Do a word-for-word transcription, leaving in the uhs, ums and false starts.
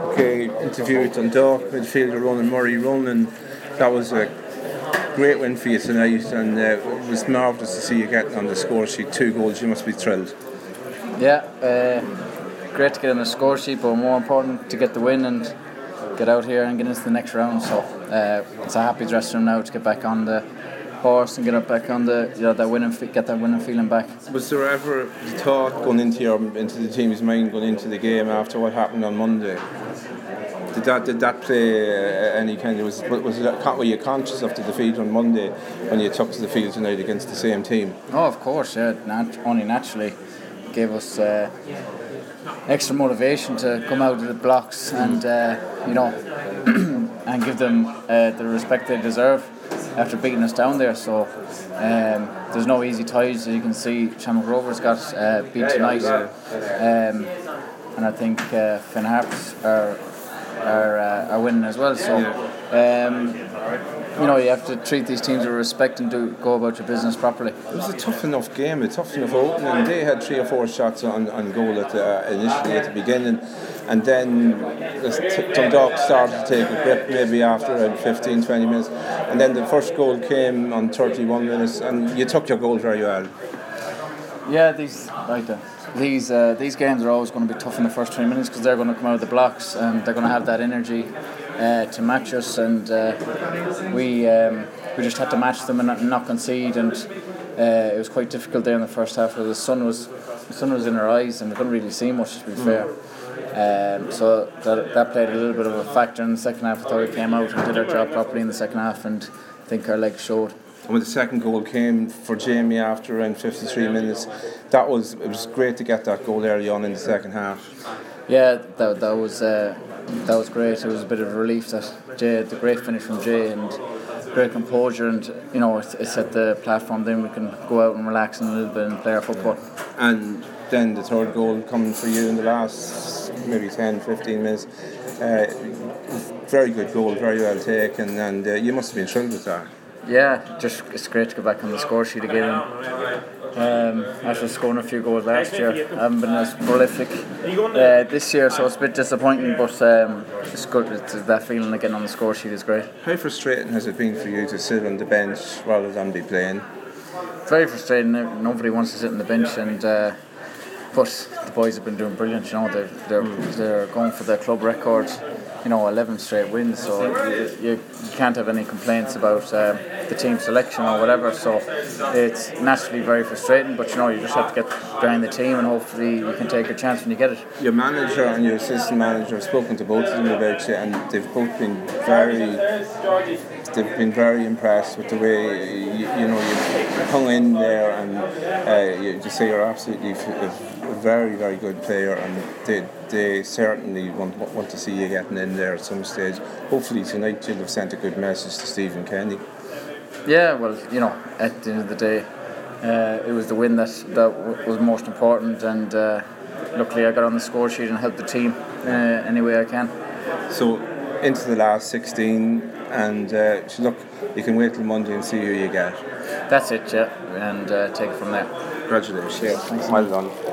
Okay, interview with Dundalk, midfielder Ronan Murray. Ronan, that was a great win for you tonight, and uh, it was marvellous to see you getting on the score sheet. Two goals, you must be thrilled. Yeah, uh, great to get on the score sheet, but more important to get the win and get out here and get into the next round. So uh, it's a happy dressing room now to get back on the horse and get up back on the, you know, that winning, get that winning feeling back. Was there ever the thought going into your into the team's mind going into the game after what happened on Monday? Did that did that play uh, any kind of was was it, were you conscious of the defeat on Monday when you took to the field tonight against the same team? Oh, of course, yeah. Nat- only naturally gave us uh, extra motivation to come out of the blocks and uh, you know and give them uh, the respect they deserve after beating us down there. So um, there's no easy ties, as you can see. Shamrock Rovers got uh, beat tonight, um, and I think uh, Finn Harps are are, uh, are winning as well. So um, you know, you have to treat these teams with respect and do go about your business properly. It was a tough enough game, a tough enough opening. They had three or four shots on, on goal at the, uh, initially at the beginning, and then Dundalk started to take a grip maybe after uh, fifteen, twenty minutes, and then the first goal came on thirty-one minutes, and you took your goal very well. Yeah, these right there. These uh, these games are always going to be tough in the first twenty minutes because they're going to come out of the blocks and they're going to have that energy uh, to match us, and uh, we um, we just had to match them and not, not concede, and uh, it was quite difficult there in the first half where the sun was the sun was in our eyes and we couldn't really see much, to be mm. fair. Um, so that that played a little bit of a factor in the second half. I thought we came out and did our job properly in the second half, and I think our legs showed. And when the second goal came for Jamie after around fifty-three minutes, that was it was great to get that goal early on in the second half. Yeah, that that was uh, that was great. It was a bit of a relief that Jay, the great finish from Jay, and great composure, and you know it, it set the platform. Then we can go out and relax a little bit and play our football. And then the third goal coming for you in the last maybe ten, fifteen minutes. Uh, very good goal, very well taken, and uh, you must have been thrilled with that. Yeah, just it's great to go back on the score sheet again. Um, after scoring a few goals last year, I haven't been as prolific uh, this year, so it's a bit disappointing. But um, it's good. It's, that feeling again on the score sheet is great. How frustrating has it been for you to sit on the bench rather than be playing? It's very frustrating. Nobody wants to sit on the bench, and uh, but the boys have been doing brilliant. You know, they're they're they're going for their club record. You know, eleven straight wins, so you, you, you can't have any complaints about um, the team selection or whatever. So it's naturally very frustrating, but you know, you just have to get behind the team and hopefully you can take a chance when you get it. Your manager and your assistant manager have spoken to both of them about you, and they've both been very, they've been very impressed with the way you, you know you hung in there, and uh, you just say you're absolutely a very, very good player, and they they certainly want want to see you getting in there at some stage. Hopefully tonight you'll have sent a good message to Stephen Kenny. Yeah, well, you know, at the end of the day, uh, it was the win that that w- was most important, and uh, luckily I got on the score sheet and helped the team uh, any way I can. So into the last sixteen, and uh, so look, you can wait till Monday and see who you get. That's it, yeah, and uh, take it from there. Congratulations. Cheers. Thanks. Well done.